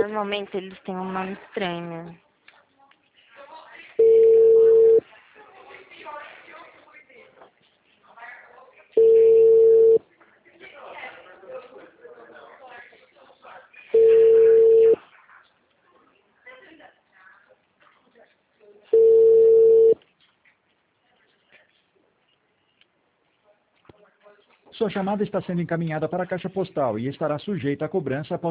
Normalmente eles têm um nome estranho. Sua chamada está sendo encaminhada para a caixa postal e estará sujeita a cobrança após